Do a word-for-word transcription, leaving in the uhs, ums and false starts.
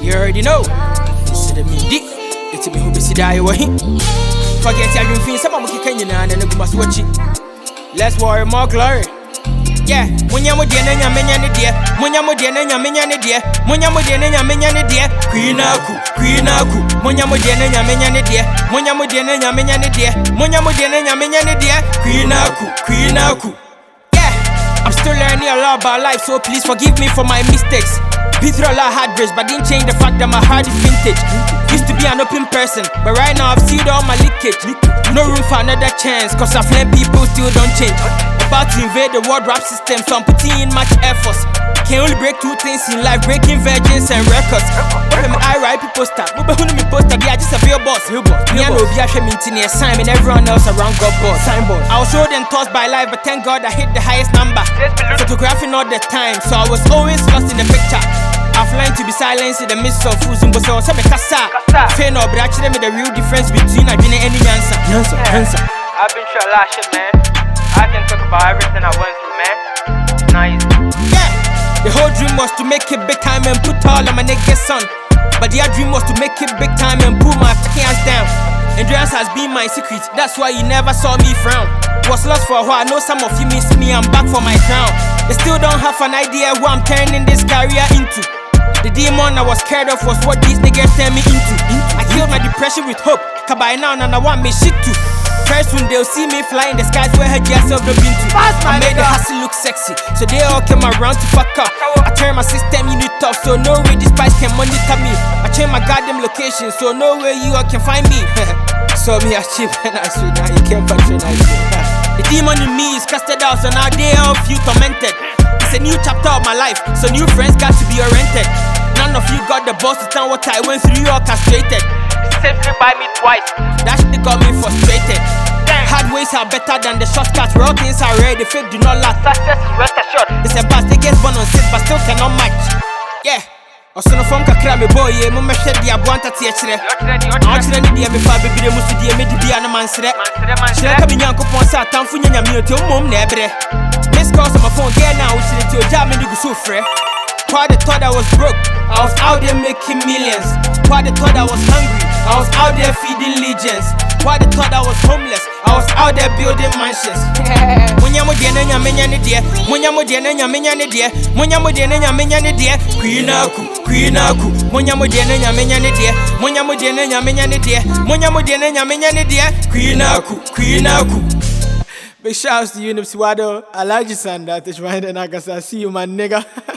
You already know. This is the midi. It's me who be see die away. Forget your dream things. Some of you can't and then must watch it. Let's worry more glory. Yeah, when you're dear, and you're many dear. When you're dear, and you're many dear. When you're dear, and you're many dear. Queen Aku, Queen Aku. When you're dear, and you're many dear. When you're dear, and you're many dear. When you're dear, and you're many dear. Queen Aku, Queen Aku. Yeah, I'm still learning a lot about life, so please forgive me for my mistakes. Been through a lot of heartbreaks, but didn't change the fact that my heart is vintage. Used to be an open person, but right now I've seen all my leakage. No room for another chance, cause I've learned people still don't change. About to invade the world rap system, so I'm putting in much efforts. Can only break two things in life, breaking virgins and records. Open my eye, right people start. Move who me poster, they are just a real boss. Me and Obi Ashe Mintini, Simon, and everyone else around God boss. Signboard. I was so then tossed by life, but thank God I hit the highest number. Photographing all the time, so I was always lost in the picture. I've learned to be silenced in the midst of fools and so I'm a kasa. Fair no, but actually me the real difference between I didn't any answer. Answer, answer. I've been through a lot of shit, man. I can talk about everything I went through, man. Nice. Yeah. The whole dream was to make it big time and put all of my niggas on. But the other dream was to make it big time and pull my fucking ass down. Endurance has been my secret, that's why you never saw me frown. Was lost for a while, I know some of you miss me, I'm back for my crown. They still don't have an idea who I'm turning this career into. The demon I was scared of was what these niggas turned me into. I killed my depression with hope, cause by now and I want me shit too. First when they'll see me fly in the skies where her yourself don't been to. I made the hustle look sexy, so they all came around to fuck up. I turned my system unit off, so no way this spice can monitor me. I changed my goddamn location, so no way you all can find me. So me as cheap and I swear now you can't patronize me. The demon in me is casted out, so now they all feel tormented. It's a new chapter of my life, so new friends got to be oriented. None of you got the balls to tell what I went through, you orchestrated. Safely by me twice. That shit got me frustrated. Damn. Hard ways are better than the shortcuts. Real things are rare, the fake do not last. Success is rest assured. It's a bust, they get born on sit, but still cannot match. Yeah. Also no form kakra me boy, yeah, mama shed the abuanta tiachere. I want to need the M five baby, the musu the medi be an mansre. Shall come in Yanko Ponsa, Tanfunya Muto, mum nebre. Miss calls on my phone, get now, which is to a job and you go so free. Why they thought I was broke, I was out there making millions. Why they thought I was hungry, I was out there feeding legions. Why they thought I was homeless, I was out there building mansions. When you're dear, and you're many dear. When you're dear, and you're many dear. When you're dear, and you're many dear. Queen Aku, Queen Aku. When you're dear, and you're many dear. When you're dear, and you're many dear. When you're dear, and you're many dear. Queen Aku, Queen Aku. Big shouts to you, Nipsey Wado. I like you, son. That is right, and I guess I see you, my nigga.